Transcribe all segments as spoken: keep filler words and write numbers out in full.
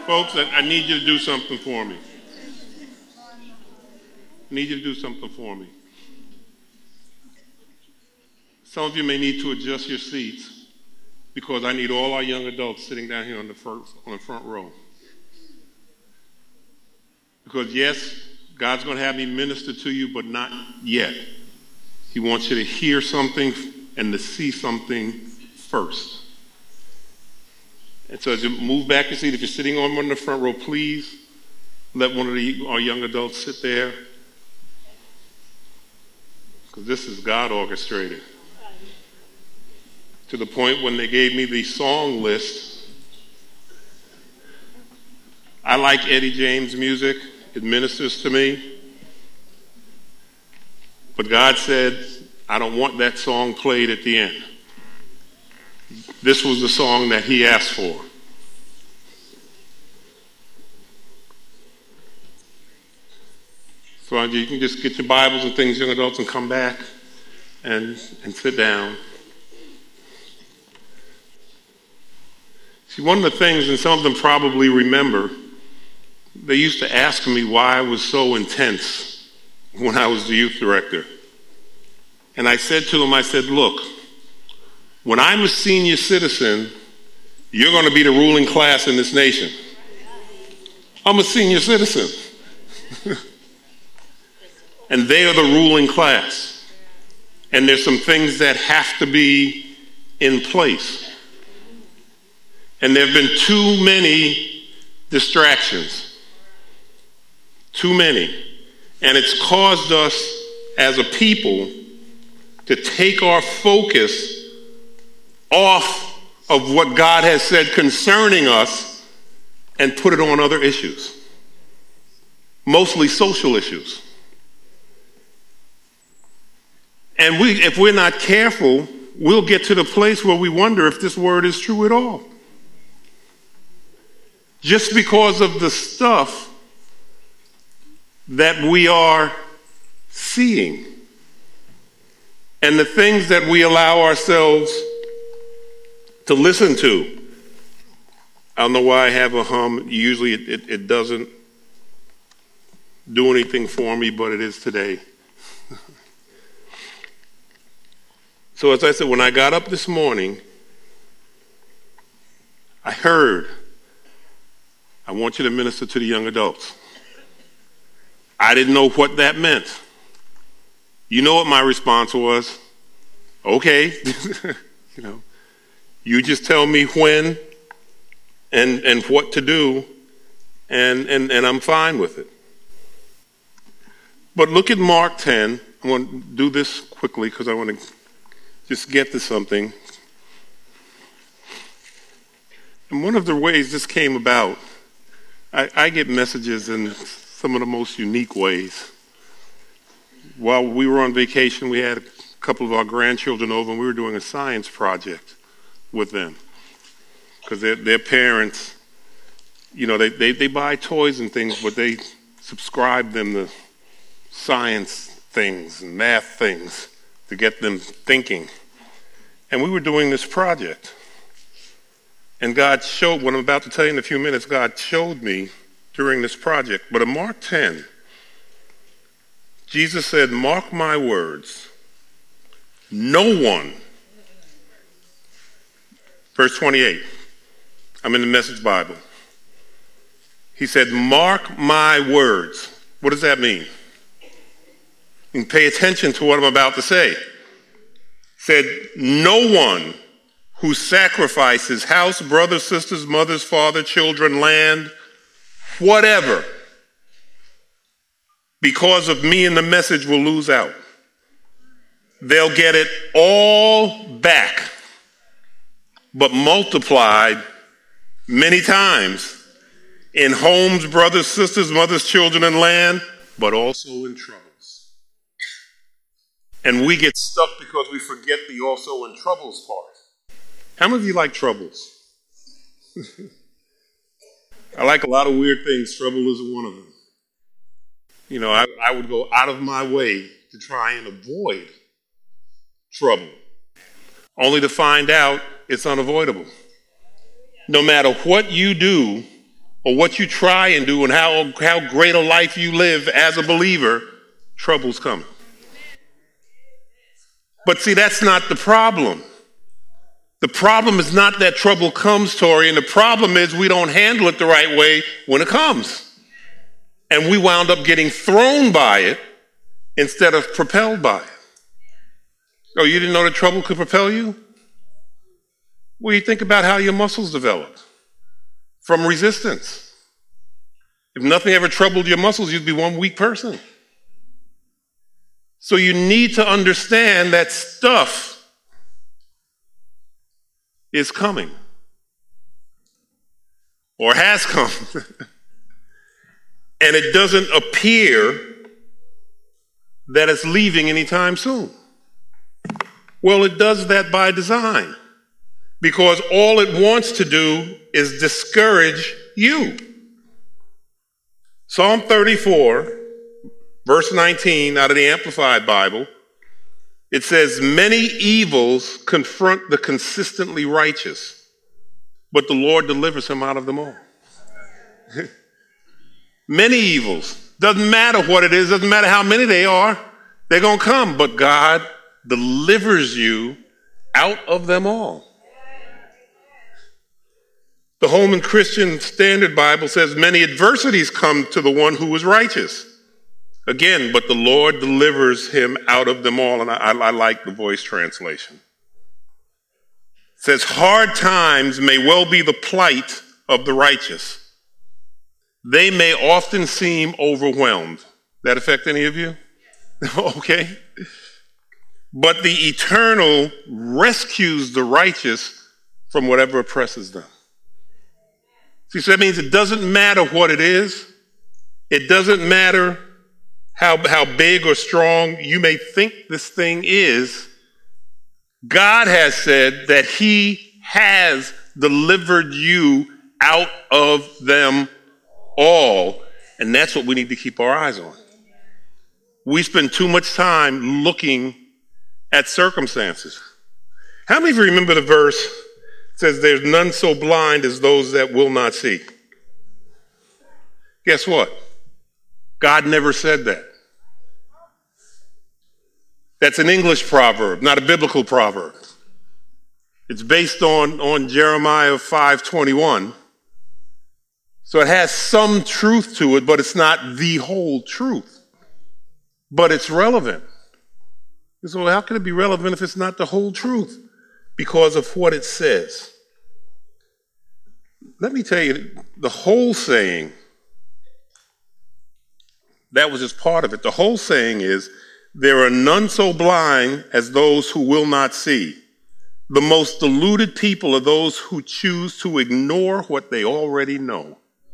Folks, I, I need you to do something for me. I need you to do something for me. Some of you may need to adjust your seats because I need all our young adults sitting down here on the front, on the front row. Because yes, God's going to have me minister to you, but not yet. He wants you to hear something and to see something first. And so as you move back your seat, if you're sitting on one in the front row, please let one of the, our young adults sit there. Because this is God orchestrated. To the point when they gave me the song list, I like Eddie James music. It ministers to me. But God said, I don't want that song played at the end. This was the song that he asked for. So you can just get your Bibles and things, young adults, and come back and, and sit down. See, one of the things, and some of them probably remember, they used to ask me why I was so intense when I was the youth director. And I said to them, I said, look, when I'm a senior citizen, you're going to be the ruling class in this nation. I'm a senior citizen. And they are the ruling class. And there's some things that have to be in place. And there have been too many distractions. Too many. And it's caused us as a people to take our focus off of what God has said concerning us and put it on other issues. Mostly social issues. And we, if we're not careful, we'll get to the place where we wonder if this word is true at all. Just because of the stuff that we are seeing and the things that we allow ourselves to listen to. I don't know why I have a hum. Usually it, it, it doesn't do anything for me, but it is today. So as I said, when I got up this morning, I heard, I want you to minister to the young adults. I didn't know what that meant. You know what my response was? Okay, you know, you just tell me when and and what to do, and, and, and I'm fine with it. But look at Mark ten. I want to do this quickly because I want to just get to something. And one of the ways this came about, I, I get messages in some of the most unique ways. While we were on vacation, we had a couple of our grandchildren over, and we were doing a science project with them. Because their, their parents, you know, they, they, they buy toys and things, but they subscribe them to science things and math things to get them thinking. And we were doing this project. And God showed, what I'm about to tell you in a few minutes, God showed me during this project. But in Mark ten, Jesus said, mark my words, no one, verse twenty-eight, I'm in the Message Bible. He said, mark my words. What does that mean? And pay attention to what I'm about to say. Said, no one who sacrifices house, brothers, sisters, mothers, father, children, land, whatever, because of me and the message will lose out. They'll get it all back, but multiplied many times in homes, brothers, sisters, mothers, children, and land, but also in troubles. And we get stuck because we forget the also in troubles part. How many of you like troubles? I like a lot of weird things. Trouble isn't one of them. You know, I, I would go out of my way to try and avoid trouble, only to find out it's unavoidable. No matter what you do or what you try and do and how, how great a life you live as a believer, trouble's coming. But see, that's not the problem. The problem is not that trouble comes, Tori, and the problem is we don't handle it the right way when it comes. And we wound up getting thrown by it instead of propelled by it. Oh, you didn't know that trouble could propel you? Well, you think about how your muscles developed from resistance. If nothing ever troubled your muscles, you'd be one weak person. So you need to understand that stuff is coming or has come. And it doesn't appear that it's leaving anytime soon. Well, it does that by design, because all it wants to do is discourage you. Psalm thirty-four, verse nineteen, out of the Amplified Bible, it says, "Many evils confront the consistently righteous, but the Lord delivers him out of them all." Many evils. Doesn't matter what it is, doesn't matter how many they are, they're going to come, but God delivers you out of them all. The Holman Christian Standard Bible says, "Many adversities come to the one who is righteous. Again, but the Lord delivers him out of them all." And I, I like the Voice translation. It says, "Hard times may well be the plight of the righteous. They may often seem overwhelmed." That affect any of you? Okay. "But the Eternal rescues the righteous from whatever oppresses them." See, so that means it doesn't matter what it is. It doesn't matter how, how big or strong you may think this thing is. God has said that he has delivered you out of them all. And that's what we need to keep our eyes on. We spend too much time looking at circumstances. How many of you remember the verse that says, "There's none so blind as those that will not see"? Guess what? God never said that. That's an English proverb, not a biblical proverb. It's based on, on Jeremiah five twenty-one. So it has some truth to it, but it's not the whole truth. But it's relevant. So how can it be relevant if it's not the whole truth? Because of what it says. Let me tell you, the whole saying, that was just part of it. The whole saying is, "There are none so blind as those who will not see. The most deluded people are those who choose to ignore what they already know."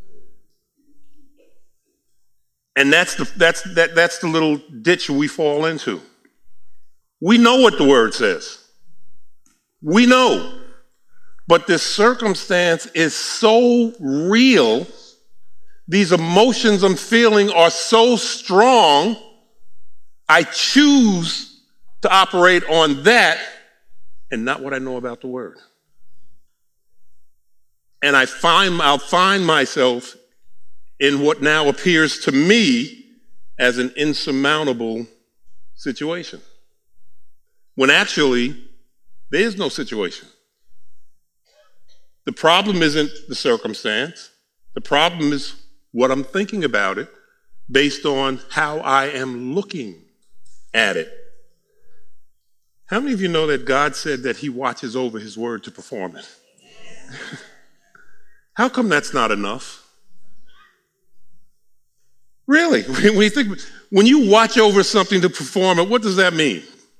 And that's the, that's, that, that's the little ditch we fall into. We know what the word says. We know. But this circumstance is so real. These emotions I'm feeling are so strong. I choose to operate on that and not what I know about the word. And I find, I'll find myself in what now appears to me as an insurmountable situation, when actually there is no situation. The problem isn't the circumstance. The problem is what I'm thinking about it based on how I am looking at it. How many of you know that God said that he watches over his word to perform it? How come that's not enough? Really, when you think, when you watch over something to perform it, what does that mean?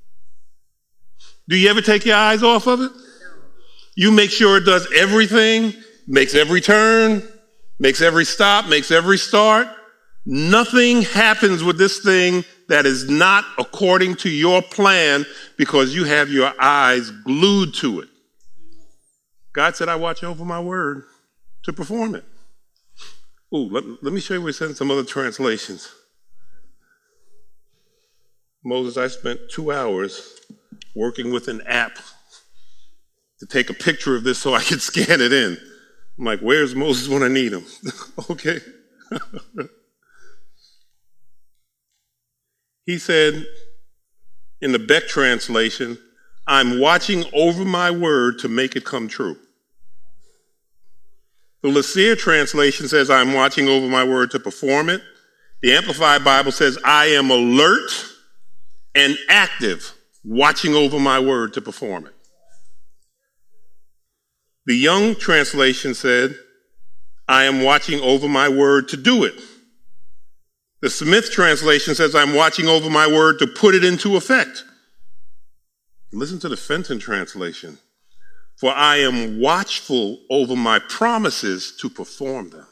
Do you ever take your eyes off of it? You make sure it does everything, makes every turn, makes every stop, makes every start. Nothing happens with this thing that is not according to your plan because you have your eyes glued to it. God said, "I watch over my word to perform it." Ooh, let, let me show you where it says in some other translations. Moses, I spent two hours working with an app to take a picture of this so I could scan it in. I'm like, where's Moses when I need him? Okay. He said in the Beck translation, I'm watching over my word to make it come true. The LaSere translation says, I'm watching over my word to perform it. The Amplified Bible says, I am alert and active, watching over my word to perform it. The Young translation said, I am watching over my word to do it. The Smith translation says, I'm watching over my word to put it into effect. Listen to the Fenton translation. For I am watchful over my promises to perform them.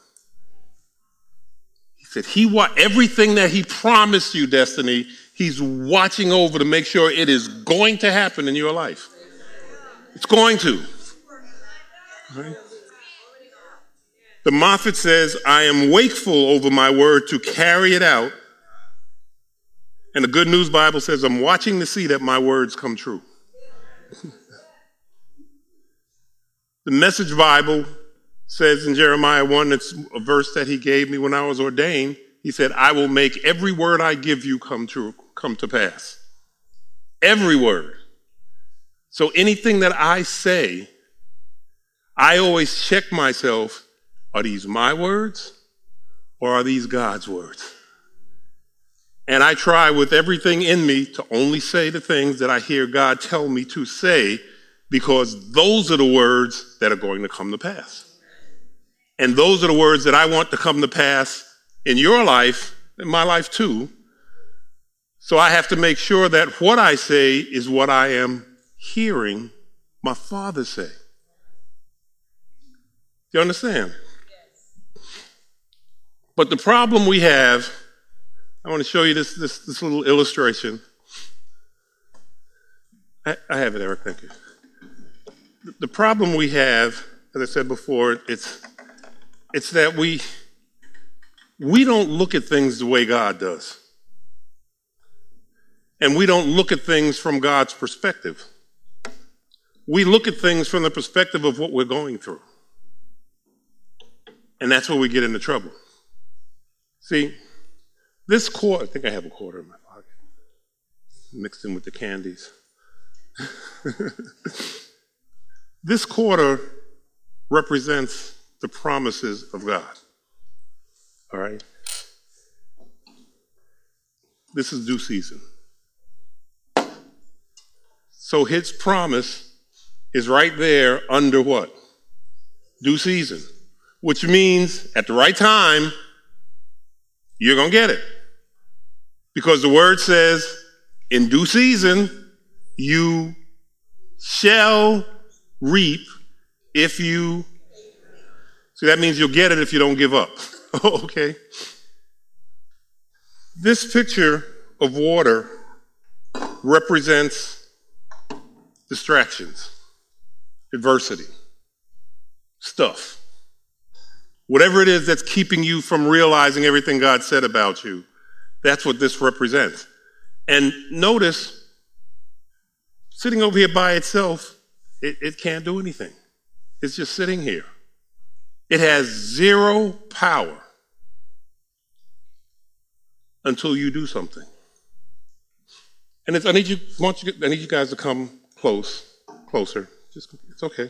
He said, he wa- everything that he promised you, Destiny, he's watching over to make sure it is going to happen in your life. It's going to. Right? The Moffat says, I am wakeful over my word to carry it out. And the Good News Bible says, I'm watching to see that my words come true. The Message Bible says in Jeremiah one, it's a verse that he gave me when I was ordained. He said, I will make every word I give you come true, come to pass. Every word. So anything that I say, I always check myself, are these my words or are these God's words? And I try with everything in me to only say the things that I hear God tell me to say, because those are the words that are going to come to pass. And those are the words that I want to come to pass in your life, in my life too. So I have to make sure that what I say is what I am hearing my Father say. Do you understand? Yes. But the problem we have, I want to show you this, this, this little illustration. I, I have it, Eric, thank you. The problem we have, as I said before, it's it's that we we don't look at things the way God does. And we don't look at things from God's perspective. We look at things from the perspective of what we're going through. And that's where we get into trouble. See, this quarter, I think I have a quarter in my pocket, mixed in with the candies. This quarter represents the promises of God. All right? This is due season. So his promise is right there under what? Due season. Which means at the right time, you're going to get it. Because the word says, in due season, you shall reap if you, so that means you'll get it if you don't give up. Okay. This picture of water represents distractions, adversity, stuff. Whatever it is that's keeping you from realizing everything God said about you, that's what this represents. And notice, sitting over here by itself, It, it can't do anything. It's just sitting here. It has zero power until you do something. And it's, I need you, want you, I need you guys to come close, closer. Just, it's okay.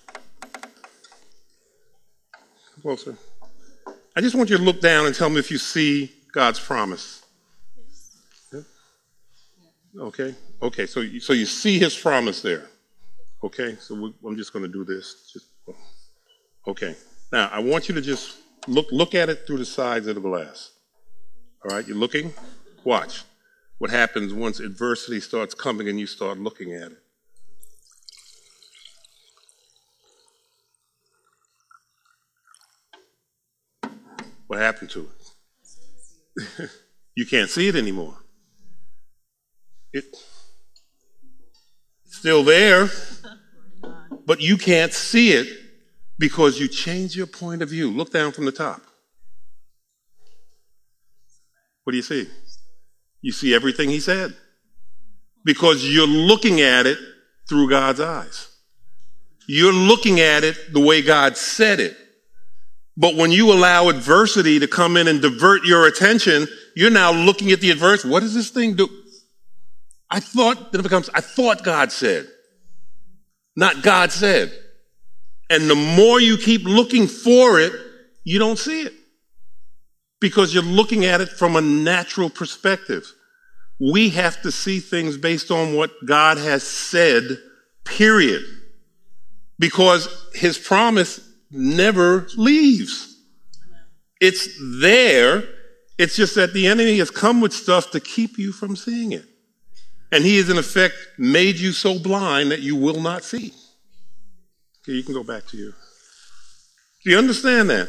Closer. I just want you to look down and tell me if you see God's promise. Yeah? Okay. Okay. So, you, so you see His promise there. Okay, so we, I'm just going to do this. Just, okay, now I want you to just look look at it through the sides of the glass. All right, you're looking? Watch what happens once adversity starts coming and you start looking at it. What happened to it? You can't see it anymore. It, it's still there. But you can't see it because you change your point of view. Look down from the top. What do you see? You see everything he said. Because you're looking at it through God's eyes. You're looking at it the way God said it. But when you allow adversity to come in and divert your attention, you're now looking at the adversity. What does this thing do? I thought, then it becomes, I thought God said, not God said. And the more you keep looking for it, you don't see it. Because you're looking at it from a natural perspective. We have to see things based on what God has said, period. Because his promise never leaves. It's there. It's just that the enemy has come with stuff to keep you from seeing it. And he has, in effect, made you so blind that you will not see. Okay, you can go back to you. Do you understand that?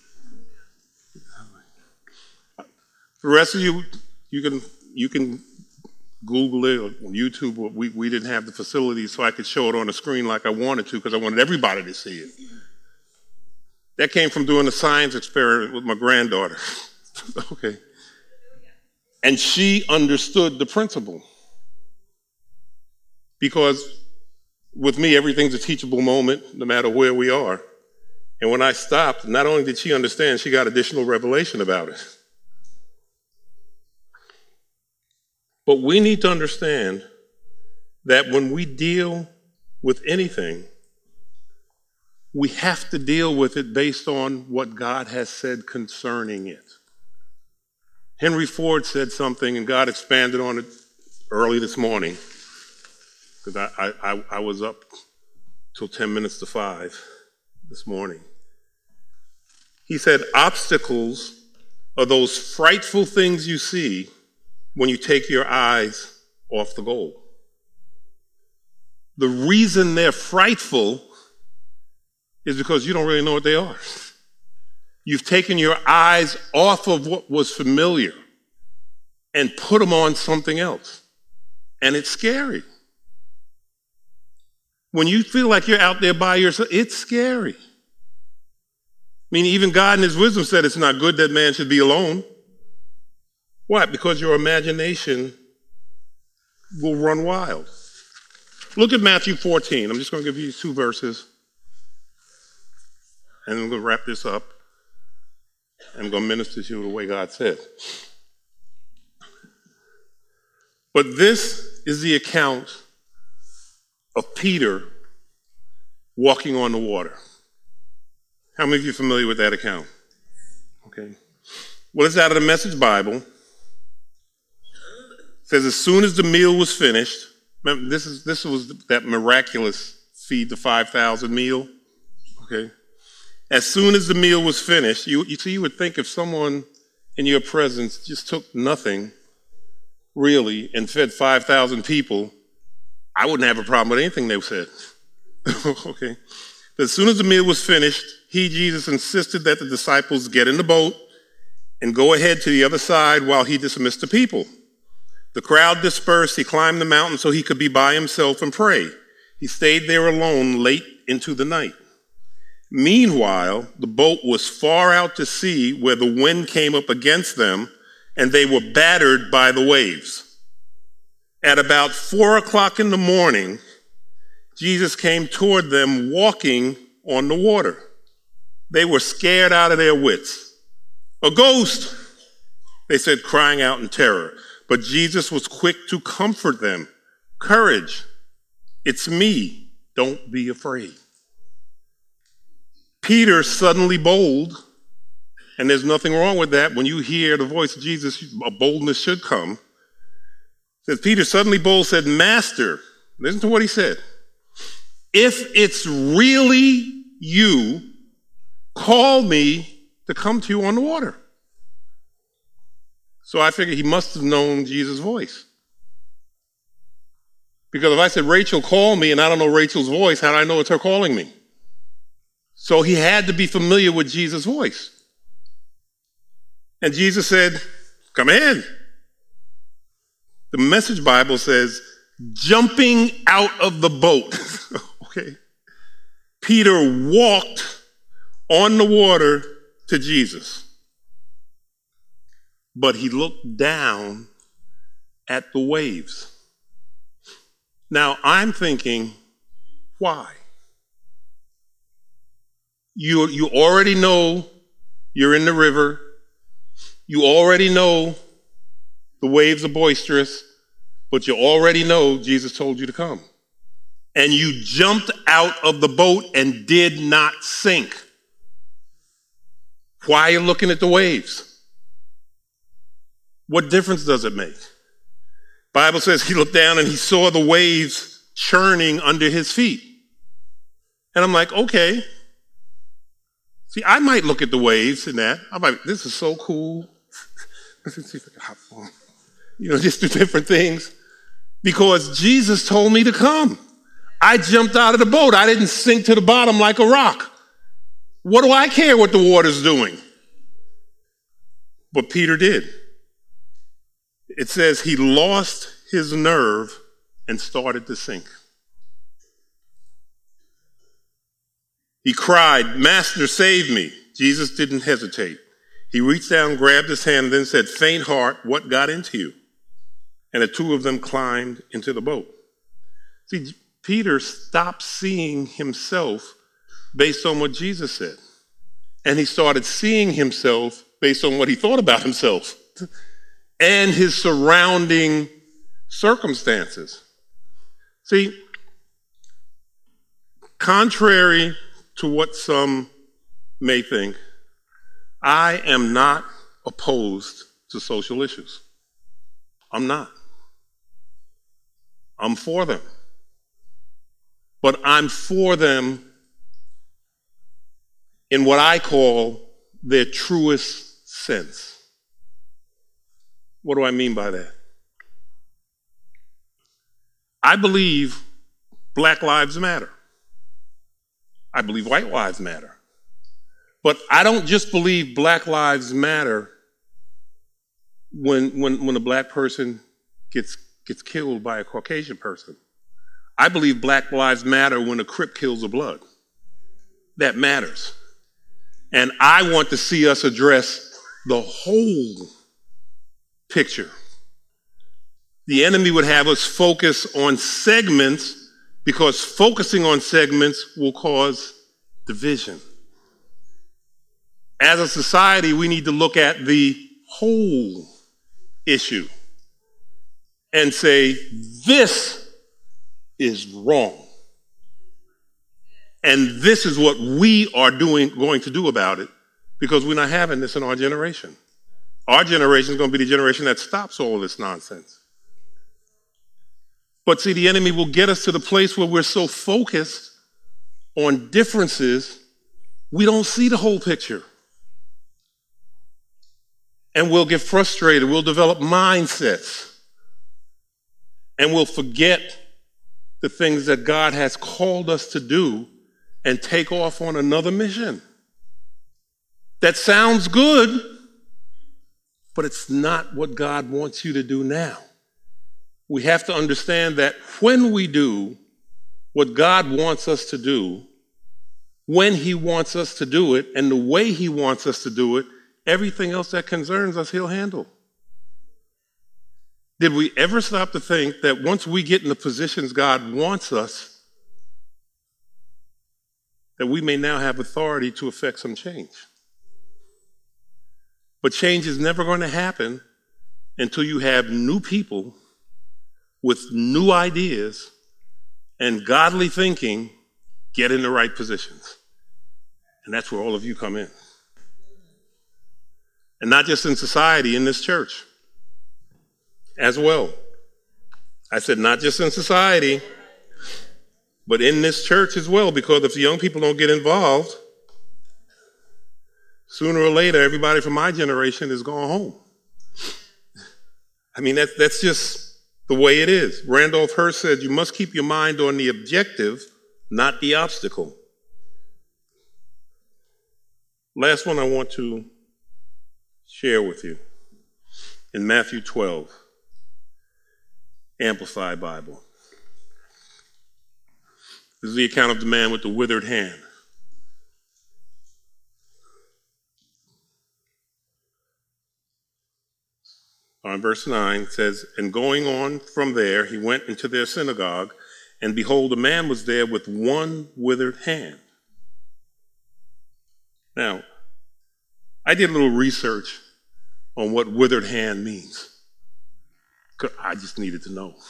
The rest of you, you can you can Google it or YouTube. We, we didn't have the facilities so I could show it on the screen like I wanted to because I wanted everybody to see it. That came from doing a science experiment with my granddaughter. Okay. And she understood the principle. Because with me, everything's a teachable moment, no matter where we are. And when I stopped, not only did she understand, she got additional revelation about it. But we need to understand that when we deal with anything, we have to deal with it based on what God has said concerning it. Henry Ford said something, and God expanded on it early this morning, because I, I, I was up till ten minutes to five this morning. He said, obstacles are those frightful things you see when you take your eyes off the goal. The reason they're frightful is because you don't really know what they are. You've taken your eyes off of what was familiar and put them on something else. And it's scary. When you feel like you're out there by yourself, it's scary. I mean, even God in his wisdom said it's not good that man should be alone. Why? Because your imagination will run wild. Look at Matthew fourteen. I'm just going to give you two verses. And I'm going to wrap this up. And I'm going to minister to you the way God said. But this is the account of Peter walking on the water. How many of you are familiar with that account? Okay. Well, it's out of the Message Bible. It says, as soon as the meal was finished, remember, this is this was that miraculous feed the five thousand meal. Okay. As soon as the meal was finished, you, you see, you would think if someone in your presence just took nothing, really, and fed five thousand people, I wouldn't have a problem with anything they said. Okay. As soon as the meal was finished, he, Jesus, insisted that the disciples get in the boat and go ahead to the other side while he dismissed the people. The crowd dispersed. He climbed the mountain so he could be by himself and pray. He stayed there alone late into the night. Meanwhile, the boat was far out to sea where the wind came up against them and they were battered by the waves. At about four o'clock in the morning, Jesus came toward them walking on the water. They were scared out of their wits. A ghost, they said, crying out in terror. But Jesus was quick to comfort them. Courage, it's me. Don't be afraid. Peter, suddenly bold, and there's nothing wrong with that. When you hear the voice of Jesus, a boldness should come. Says Peter, suddenly bold, said, Master, listen to what he said. If it's really you, call me to come to you on the water. So I figured he must have known Jesus' voice. Because if I said, Rachel, call me, and I don't know Rachel's voice, how do I know it's her calling me? So he had to be familiar with Jesus' voice. And Jesus said, come in. The Message Bible says, jumping out of the boat. Okay. Peter walked on the water to Jesus. But he looked down at the waves. Now, I'm thinking, why? You, you already know you're in the river. You already know the waves are boisterous, but you already know Jesus told you to come. And you jumped out of the boat and did not sink. Why are you looking at the waves? What difference does it make? Bible says he looked down and he saw the waves churning under his feet. And I'm like, okay. See, I might look at the waves and that. I'm like, this is so cool. Let's see if I can hop on. You know, just do different things. Because Jesus told me to come. I jumped out of the boat. I didn't sink to the bottom like a rock. What do I care what the water's doing? But Peter did. It says he lost his nerve and started to sink. He cried, "Master, save me." Jesus didn't hesitate. He reached down, grabbed his hand, and then said, "Faint heart, what got into you?" And the two of them climbed into the boat. See, Peter stopped seeing himself based on what Jesus said. And he started seeing himself based on what he thought about himself and his surrounding circumstances. See, contrary to what some may think, I am not opposed to social issues. I'm not. I'm for them. But I'm for them in what I call their truest sense. What do I mean by that? I believe Black lives matter. I believe white lives matter. But I don't just believe Black lives matter when, when, when a Black person gets, gets killed by a Caucasian person. I believe Black lives matter when a Crip kills a Blood. That matters. And I want to see us address the whole picture. The enemy would have us focus on segments because focusing on segments will cause division. As a society, we need to look at the whole issue and say, this is wrong. And this is what we are doing, going to do about it, because we're not having this in our generation. Our generation is going to be the generation that stops all this nonsense. But see, the enemy will get us to the place where we're so focused on differences, we don't see the whole picture. And we'll get frustrated. We'll develop mindsets. And we'll forget the things that God has called us to do and take off on another mission. That sounds good, but it's not what God wants you to do now. We have to understand that when we do what God wants us to do, when he wants us to do it, and the way he wants us to do it, everything else that concerns us, he'll handle. Did we ever stop to think that once we get in the positions God wants us, that we may now have authority to effect some change? But change is never going to happen until you have new people with new ideas and godly thinking get in the right positions. And that's where all of you come in. And not just in society, in this church as well. I said not just in society, but in this church as well, because if the young people don't get involved, sooner or later, everybody from my generation is going home. I mean, that's, that's just the way it is. Randolph Hearst said, you must keep your mind on the objective, not the obstacle. Last one I want to share with you. In Matthew twelve, Amplified Bible. This is the account of the man with the withered hand. On verse nine, it says, and going on from there, he went into their synagogue, and behold, a man was there with one withered hand. Now, I did a little research on what withered hand means. I just needed to know.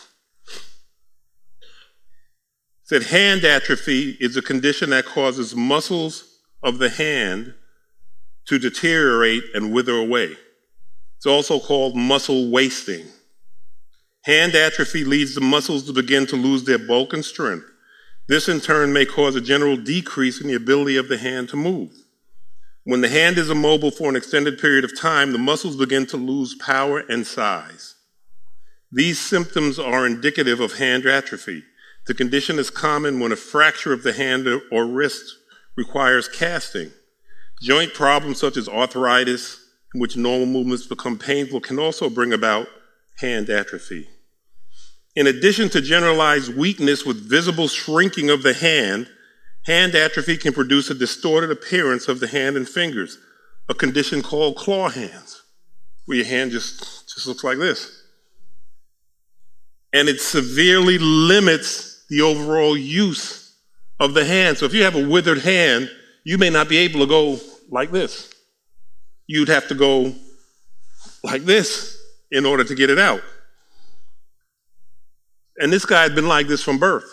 It said hand atrophy is a condition that causes muscles of the hand to deteriorate and wither away. It's also called muscle wasting. Hand atrophy leads the muscles to begin to lose their bulk and strength. This in turn may cause a general decrease in the ability of the hand to move. When the hand is immobile for an extended period of time, the muscles begin to lose power and size. These symptoms are indicative of hand atrophy. The condition is common when a fracture of the hand or wrist requires casting. Joint problems such as arthritis, in which normal movements become painful, can also bring about hand atrophy. In addition to generalized weakness with visible shrinking of the hand, hand atrophy can produce a distorted appearance of the hand and fingers, a condition called claw hands, where your hand just, just looks like this. And it severely limits the overall use of the hand. So if you have a withered hand, you may not be able to go like this. You'd have to go like this in order to get it out. And this guy had been like this from birth.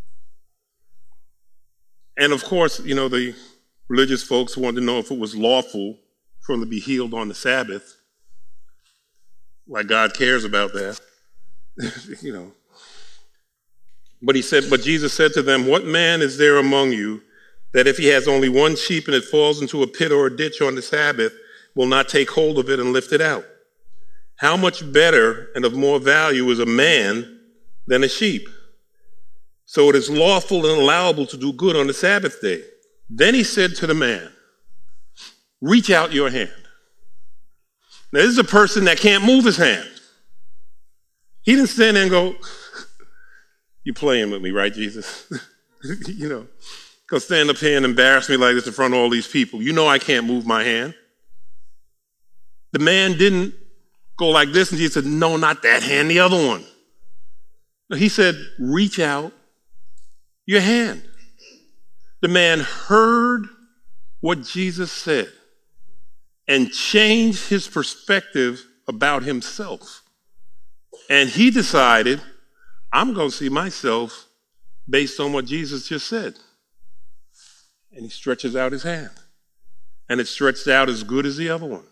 And of course, you know, the religious folks wanted to know if it was lawful for him to be healed on the Sabbath. Like God cares about that. You know. But he said, but Jesus said to them, what man is there among you that if he has only one sheep and it falls into a pit or a ditch on the Sabbath, will not take hold of it and lift it out? How much better and of more value is a man than a sheep? So it is lawful and allowable to do good on the Sabbath day. Then he said to the man, reach out your hand. Now this is a person that can't move his hand. He didn't stand there and go, you playing with me, right, Jesus? You know, go stand up here and embarrass me like this in front of all these people. You know I can't move my hand. The man didn't go like this, and Jesus said, no, not that hand, the other one. He said, reach out your hand. The man heard what Jesus said and changed his perspective about himself. And he decided, I'm going to see myself based on what Jesus just said. And he stretches out his hand. And it stretched out as good as the other one.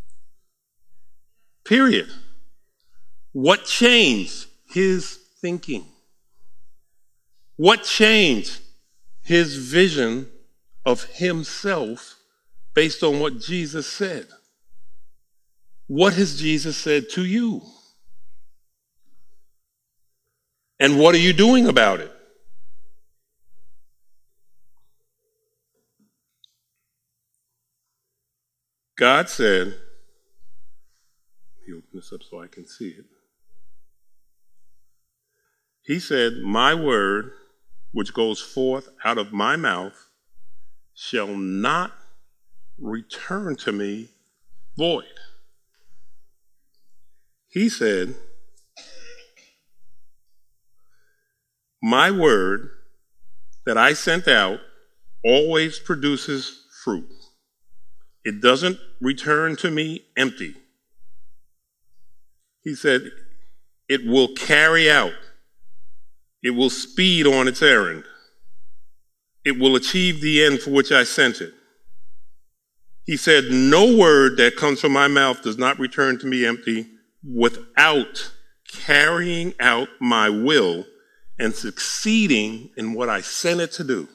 Period. What changed? His thinking. What changed? His vision of himself based on what Jesus said. What has Jesus said to you? And what are you doing about it? God said, let me open this up so I can see it. He said, my word, which goes forth out of my mouth, shall not return to me void. He said, my word that I sent out always produces fruit. It doesn't return to me empty. He said, it will carry out. It will speed on its errand. It will achieve the end for which I sent it. He said, no word that comes from my mouth does not return to me empty without carrying out my will and succeeding in what I sent it to do.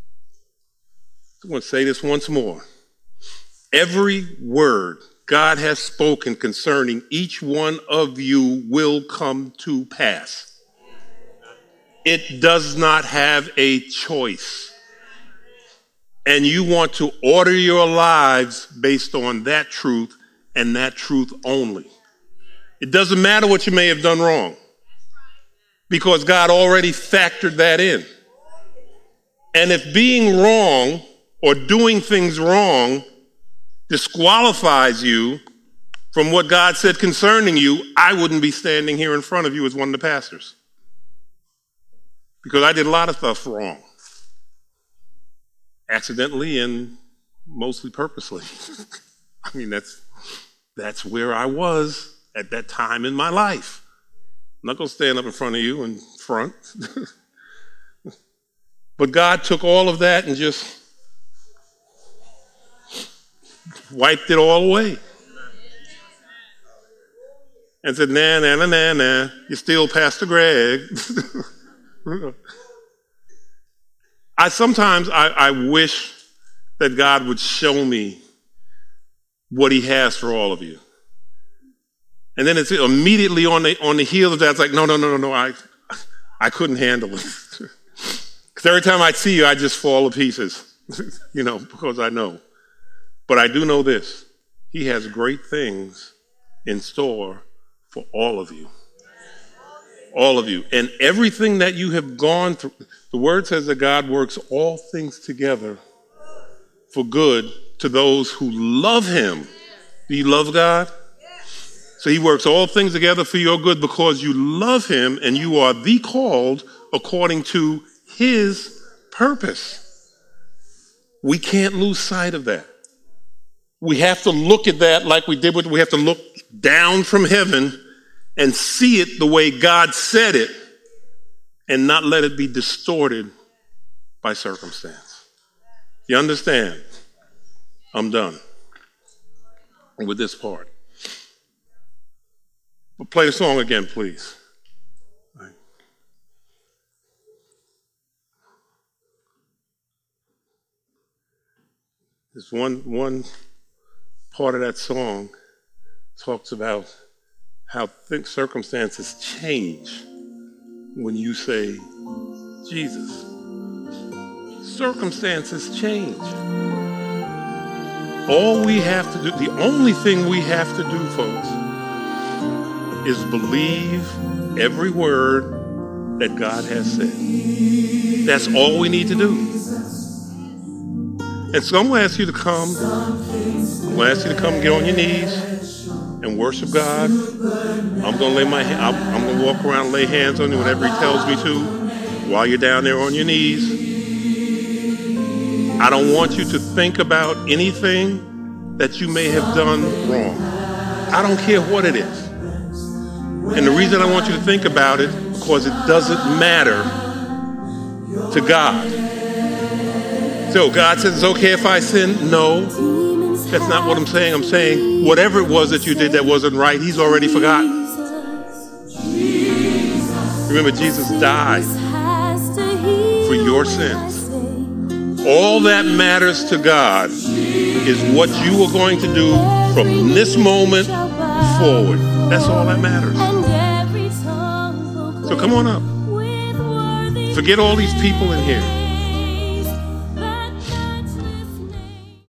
I want to say this once more. Every word God has spoken concerning each one of you will come to pass. It does not have a choice. And you want to order your lives based on that truth and that truth only. It doesn't matter what you may have done wrong, because God already factored that in. And if being wrong or doing things wrong disqualifies you from what God said concerning you, I wouldn't be standing here in front of you as one of the pastors. Because I did a lot of stuff wrong. Accidentally and mostly purposely. I mean, that's that's where I was at that time in my life. I'm not going to stand up in front of you and front. But God took all of that and just wiped it all away. And said, nah, nah, nah, nah, nah, you're still Pastor Greg. I sometimes I, I wish that God would show me what he has for all of you. And then it's immediately on the on the heels of that, it's like, no, no, no, no, no, I I couldn't handle it. Because every time I see you, I just fall to pieces, you know, because I know. But I do know this. He has great things in store for all of you. All of you. And everything that you have gone through, the word says that God works all things together for good to those who love him. Do you love God? So he works all things together for your good because you love him and you are the called according to his purpose. We can't lose sight of that. We have to look at that like we did with, we have to look down from heaven and see it the way God said it and not let it be distorted by circumstance. You understand? I'm done with this part. But play the song again, please. Right. There's one, one part of that song talks about how think circumstances change when you say, Jesus. Circumstances change. All we have to do, the only thing we have to do, folks, is believe every word that God has said. That's all we need to do. And so I'm going to ask you to come. I'm going to ask you to come and get on your knees and worship God. I'm going to lay my, I'm, I'm going to walk around and lay hands on you whenever he tells me to while you're down there on your knees. I don't want you to think about anything that you may have done wrong. I don't care what it is. And the reason I want you to think about it, because it doesn't matter to God. So God says it's okay if I sin? No, that's not what I'm saying. I'm saying whatever it was that you did that wasn't right, he's already forgotten. Remember, Jesus died for your sins. All that matters to God is what you are going to do from this moment forward. That's all that matters. So come on up. Forget all these people in here.